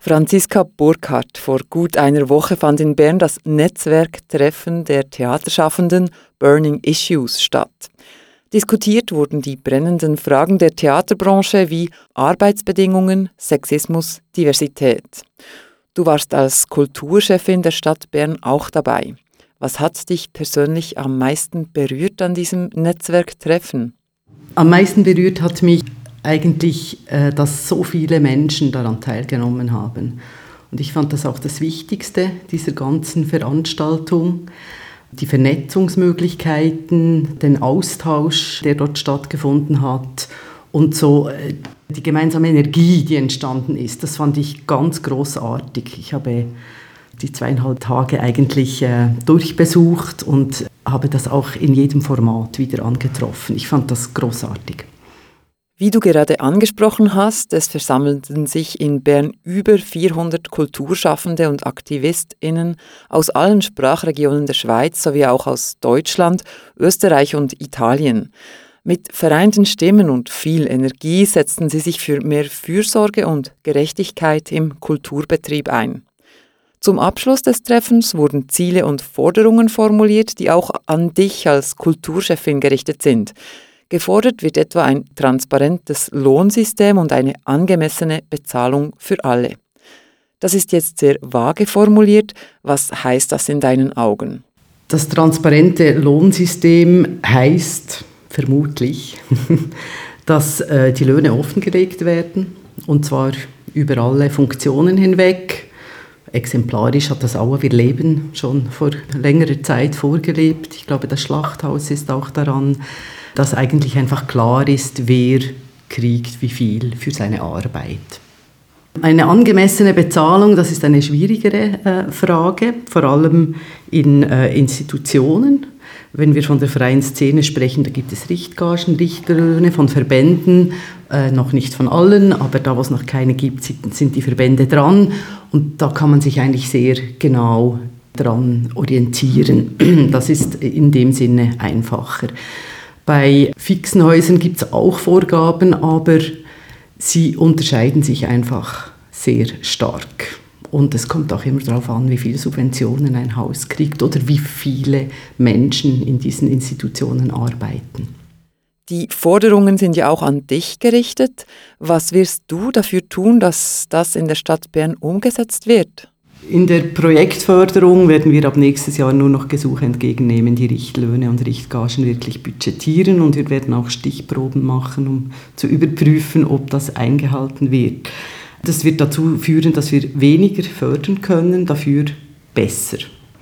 Franziska Burkhardt, vor gut einer Woche fand in Bern das Netzwerktreffen der Theaterschaffenden Burning Issues statt. Diskutiert wurden die brennenden Fragen der Theaterbranche wie Arbeitsbedingungen, Sexismus, Diversität. Du warst als Kulturchefin der Stadt Bern auch dabei. Was hat dich persönlich am meisten berührt an diesem Netzwerktreffen? Am meisten berührt hat mich eigentlich, dass so viele Menschen daran teilgenommen haben. Und ich fand das auch das Wichtigste dieser ganzen Veranstaltung. Die Vernetzungsmöglichkeiten, den Austausch, der dort stattgefunden hat und so die gemeinsame Energie, die entstanden ist, das fand ich ganz großartig. Ich habe die 2,5 Tage eigentlich durchbesucht und habe das auch in jedem Format wieder angetroffen. Ich fand das großartig. Wie du gerade angesprochen hast, es versammelten sich in Bern über 400 Kulturschaffende und AktivistInnen aus allen Sprachregionen der Schweiz sowie auch aus Deutschland, Österreich und Italien. Mit vereinten Stimmen und viel Energie setzten sie sich für mehr Fürsorge und Gerechtigkeit im Kulturbetrieb ein. Zum Abschluss des Treffens wurden Ziele und Forderungen formuliert, die auch an dich als Kulturchefin gerichtet sind. Gefordert wird etwa ein transparentes Lohnsystem und eine angemessene Bezahlung für alle. Das ist jetzt sehr vage formuliert. Was heißt das in deinen Augen? Das transparente Lohnsystem heißt vermutlich, dass die Löhne offengelegt werden, und zwar über alle Funktionen hinweg. Exemplarisch hat das Auer Wir leben schon vor längerer Zeit vorgelebt. Ich glaube, das Schlachthaus ist auch daran, dass eigentlich einfach klar ist, wer kriegt wie viel für seine Arbeit. Eine angemessene Bezahlung, das ist eine schwierigere Frage, vor allem in Institutionen. Wenn wir von der freien Szene sprechen, da gibt es Richtgagen, Richtlöhne von Verbänden, noch nicht von allen, aber da, wo es noch keine gibt, sind die Verbände dran. Und da kann man sich eigentlich sehr genau dran orientieren. Das ist in dem Sinne einfacher. Bei fixen Häusern gibt es auch Vorgaben, aber sie unterscheiden sich einfach sehr stark. Und es kommt auch immer darauf an, wie viele Subventionen ein Haus kriegt oder wie viele Menschen in diesen Institutionen arbeiten. Die Forderungen sind ja auch an dich gerichtet. Was wirst du dafür tun, dass das in der Stadt Bern umgesetzt wird? In der Projektförderung werden wir ab nächstes Jahr nur noch Gesuche entgegennehmen, die Richtlöhne und Richtgagen wirklich budgetieren, und wir werden auch Stichproben machen, um zu überprüfen, ob das eingehalten wird. Das wird dazu führen, dass wir weniger fördern können, dafür besser.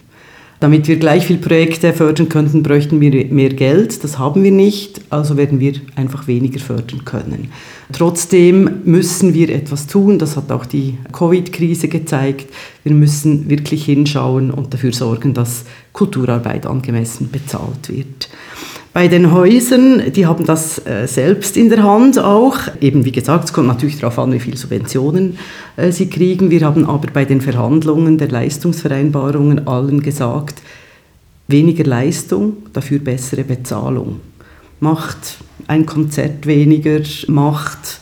Damit wir gleich viele Projekte fördern könnten, bräuchten wir mehr Geld. Das haben wir nicht, also werden wir einfach weniger fördern können. Trotzdem müssen wir etwas tun, das hat auch die Covid-Krise gezeigt. Wir müssen wirklich hinschauen und dafür sorgen, dass Kulturarbeit angemessen bezahlt wird. Bei den Häusern, die haben das selbst in der Hand auch. Eben wie gesagt, es kommt natürlich darauf an, wie viele Subventionen sie kriegen. Wir haben aber bei den Verhandlungen der Leistungsvereinbarungen allen gesagt, weniger Leistung, dafür bessere Bezahlung. Macht ein Konzert weniger, macht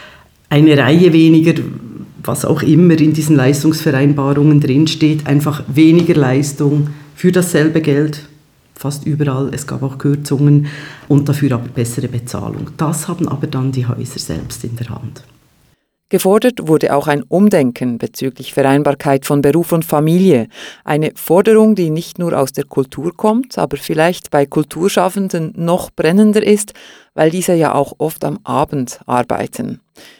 eine Reihe weniger, was auch immer in diesen Leistungsvereinbarungen drinsteht, einfach weniger Leistung für dasselbe Geld. Fast überall, es gab auch Kürzungen und dafür aber bessere Bezahlung. Das haben aber dann die Häuser selbst in der Hand. Gefordert wurde auch ein Umdenken bezüglich Vereinbarkeit von Beruf und Familie. Eine Forderung, die nicht nur aus der Kultur kommt, aber vielleicht bei Kulturschaffenden noch brennender ist, weil diese ja auch oft am Abend arbeiten.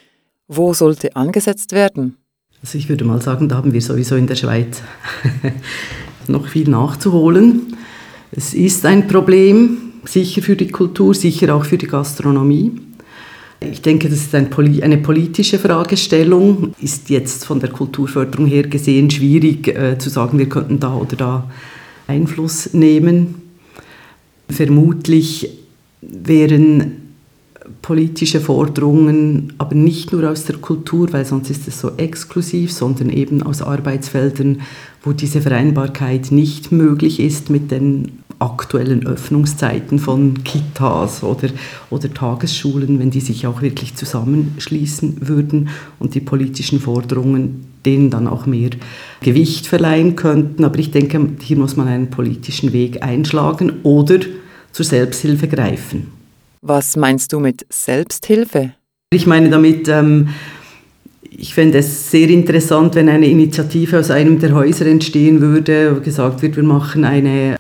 Wo sollte angesetzt werden? Also ich würde mal sagen, da haben wir sowieso in der Schweiz noch viel nachzuholen. Es ist ein Problem, sicher für die Kultur, sicher auch für die Gastronomie. Ich denke, das ist eine politische Fragestellung. Ist jetzt von der Kulturförderung her gesehen schwierig zu sagen, wir könnten da oder da Einfluss nehmen. Vermutlich wären politische Forderungen, aber nicht nur aus der Kultur, weil sonst ist es so exklusiv, sondern eben aus Arbeitsfeldern, wo diese Vereinbarkeit nicht möglich ist mit den aktuellen Öffnungszeiten von Kitas oder Tagesschulen, wenn die sich auch wirklich zusammenschließen würden und die politischen Forderungen denen dann auch mehr Gewicht verleihen könnten. Aber ich denke, hier muss man einen politischen Weg einschlagen oder zur Selbsthilfe greifen. Was meinst du mit Selbsthilfe? Ich meine damit, ich fände es sehr interessant, wenn eine Initiative aus einem der Häuser entstehen würde, wo gesagt wird, wir machen eine,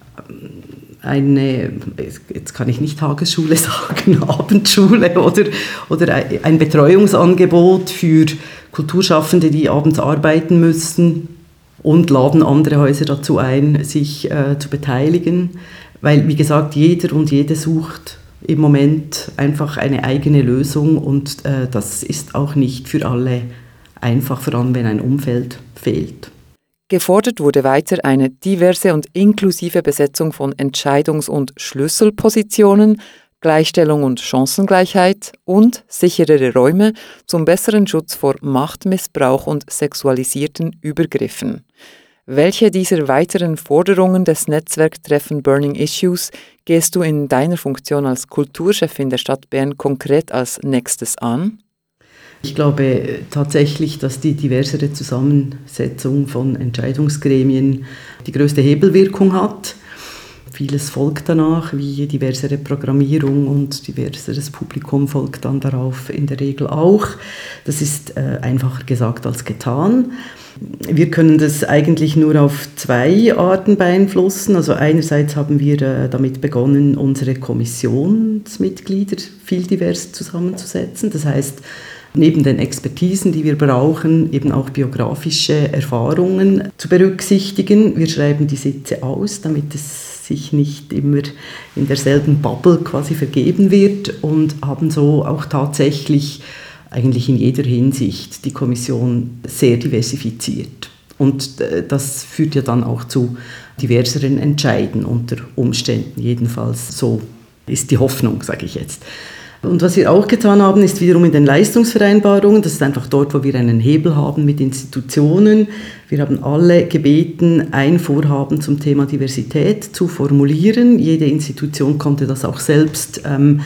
jetzt kann ich nicht Tagesschule sagen, Abendschule oder ein Betreuungsangebot für Kulturschaffende, die abends arbeiten müssen, und laden andere Häuser dazu ein, sich zu beteiligen. Weil, wie gesagt, jeder und jede sucht im Moment einfach eine eigene Lösung und das ist auch nicht für alle einfach, vor allem wenn ein Umfeld fehlt. Gefordert wurde weiter eine diverse und inklusive Besetzung von Entscheidungs- und Schlüsselpositionen, Gleichstellung und Chancengleichheit und sicherere Räume zum besseren Schutz vor Machtmissbrauch und sexualisierten Übergriffen. Welche dieser weiteren Forderungen des Netzwerktreffen Burning Issues gehst du in deiner Funktion als Kulturchefin der Stadt Bern konkret als nächstes an? Ich glaube tatsächlich, dass die diversere Zusammensetzung von Entscheidungsgremien die größte Hebelwirkung hat. Vieles folgt danach, wie diversere Programmierung und diverseres Publikum folgt dann darauf in der Regel auch. Das ist einfacher gesagt als getan. Wir können das eigentlich nur auf zwei Arten beeinflussen. Also einerseits haben wir damit begonnen, unsere Kommissionsmitglieder viel divers zusammenzusetzen. Das heißt, neben den Expertisen, die wir brauchen, eben auch biografische Erfahrungen zu berücksichtigen. Wir schreiben die Sitze aus, damit es sich nicht immer in derselben Bubble quasi vergeben wird, und haben so auch tatsächlich eigentlich in jeder Hinsicht die Kommission sehr diversifiziert. Und das führt ja dann auch zu diverseren Entscheiden unter Umständen. Jedenfalls so ist die Hoffnung, sage ich jetzt. Und was wir auch getan haben, ist wiederum in den Leistungsvereinbarungen, das ist einfach dort, wo wir einen Hebel haben mit Institutionen. Wir haben alle gebeten, ein Vorhaben zum Thema Diversität zu formulieren. Jede Institution konnte das auch selbst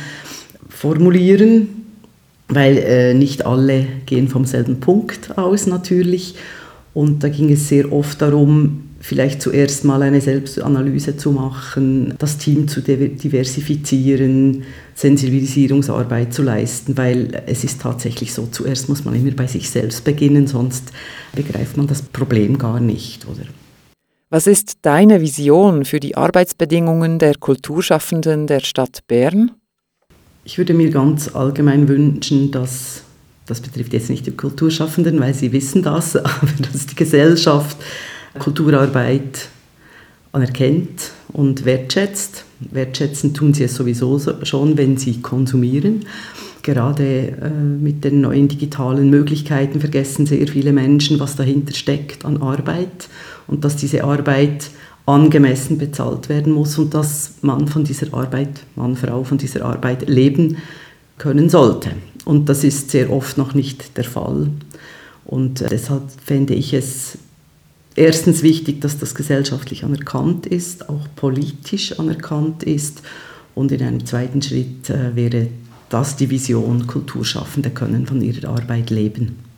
formulieren, weil nicht alle gehen vom selben Punkt aus natürlich. Und da ging es sehr oft darum, vielleicht zuerst mal eine Selbstanalyse zu machen, das Team zu diversifizieren, Sensibilisierungsarbeit zu leisten, weil es ist tatsächlich so, zuerst muss man immer bei sich selbst beginnen, sonst begreift man das Problem gar nicht, oder? Was ist deine Vision für die Arbeitsbedingungen der Kulturschaffenden der Stadt Bern? Ich würde mir ganz allgemein wünschen, dass, das betrifft jetzt nicht die Kulturschaffenden, weil sie wissen das, aber dass die Gesellschaft Kulturarbeit anerkennt und wertschätzt. Wertschätzen tun sie es sowieso schon, wenn sie konsumieren. Gerade mit den neuen digitalen Möglichkeiten vergessen sehr viele Menschen, was dahinter steckt an Arbeit und dass diese Arbeit angemessen bezahlt werden muss und dass man von dieser Arbeit, Mann, Frau, von dieser Arbeit leben können sollte. Und das ist sehr oft noch nicht der Fall. Und deshalb fände ich es erstens wichtig, dass das gesellschaftlich anerkannt ist, auch politisch anerkannt ist. Und in einem zweiten Schritt wäre das die Vision, Kulturschaffende können von ihrer Arbeit leben.